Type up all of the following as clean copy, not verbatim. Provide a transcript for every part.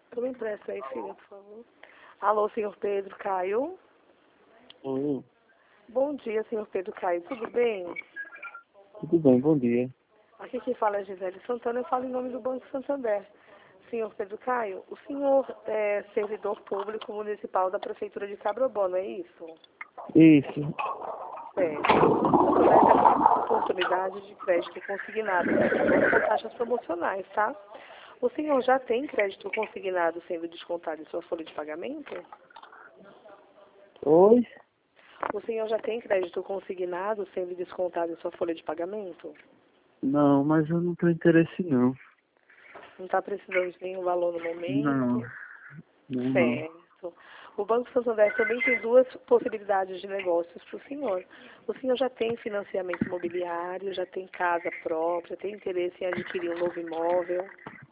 Tu me empresta aí, filha, por favor. Alô, senhor Pedro Caio. Oi, Bom dia, senhor Pedro Caio. Tudo bem? tudo bem, bom dia. Aqui quem fala é Gisele Santana. Eu falo em nome do Banco Santander. Senhor Pedro Caio, o senhor é servidor público municipal da Prefeitura de Cabrobó, não é isso? Isso, Certo. O Santander tem uma oportunidade de crédito consignado com taxas promocionais, tá? O senhor já tem crédito consignado sendo descontado em sua folha de pagamento? oi? O senhor já tem crédito consignado sendo descontado em sua folha de pagamento? Não, mas eu não tenho interesse não. Não está precisando de nenhum valor no Não, momento? não. Certo. O Banco Santander também tem duas possibilidades de negócios para o senhor. O senhor já tem financiamento imobiliário, já tem casa própria, tem interesse em adquirir um novo imóvel?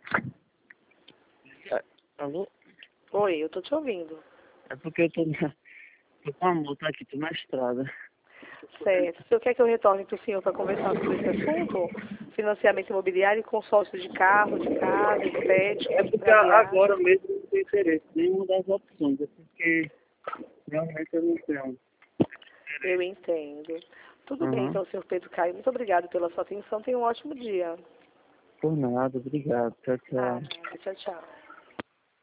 Alô? Oi, eu estou te ouvindo. É porque tô com a moto aqui, tô na estrada. Certo. O senhor quer que eu retorne para o senhor para conversar sobre esse assunto? Financiamento imobiliário e consórcio de carro, de casa, É estéticos, porque para agora viagem? mesmo eu não tenho interesse em nenhuma das opções, é porque realmente eu não tenho. Eu entendo. Tudo bem, Aham. então, senhor Pedro Caio. Muito obrigado pela sua atenção. Tenha um ótimo dia. Por nada, obrigado. Tchau, Ah, tchau. tchau, tchau.